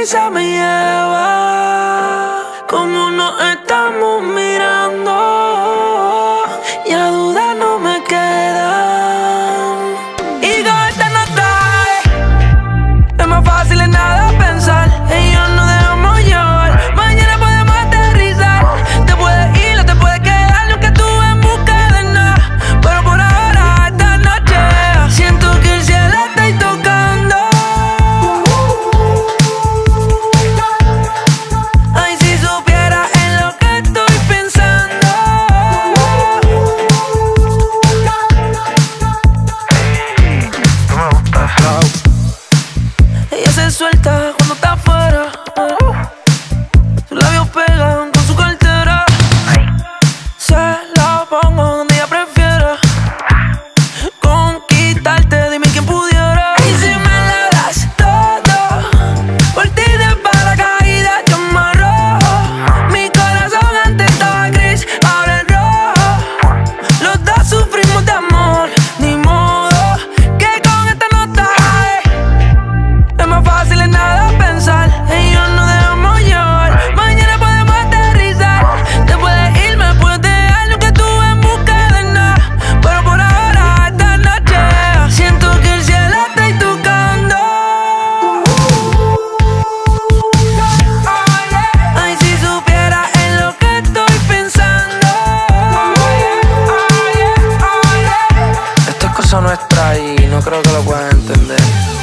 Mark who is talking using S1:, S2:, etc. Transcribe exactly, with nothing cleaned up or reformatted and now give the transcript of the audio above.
S1: prisa me lleva, como nos estamos mirando, ya dudas no me quedan. Y con esta nota es más fácil en nada pensar, ellos no dejamos llevar. Mañana podemos aterrizar, te puedes ir o te puedes quedar, lo que tú en busca de nada. Pero por ahora, esta noche, siento que el cielo está ahí tocando. Ay, si supiera en lo que estoy pensando. Ella se suelta cuando está afuera, sus labios pegan con su cartera. Se la pongo donde ella prefiera, conquistarte, dime quién pudiera. Y si me la das todo, por ti de paracaídas yo me arrojo. Mi corazón antes estaba gris, ahora es rojo. Los dos sufrimos de amor, ni modo que con esta nota es más fácil en nada pensar, ellos no dejamos llevar. Mañana podemos aterrizar, te puedes ir, me puedes dejar, lo que tú en busca de nada. Pero por ahora, esta noche, siento que el cielo está ahí tocando. Ay, si supiera en lo que estoy pensando. Esto es cosa nuestra y no creo que lo puedan entender.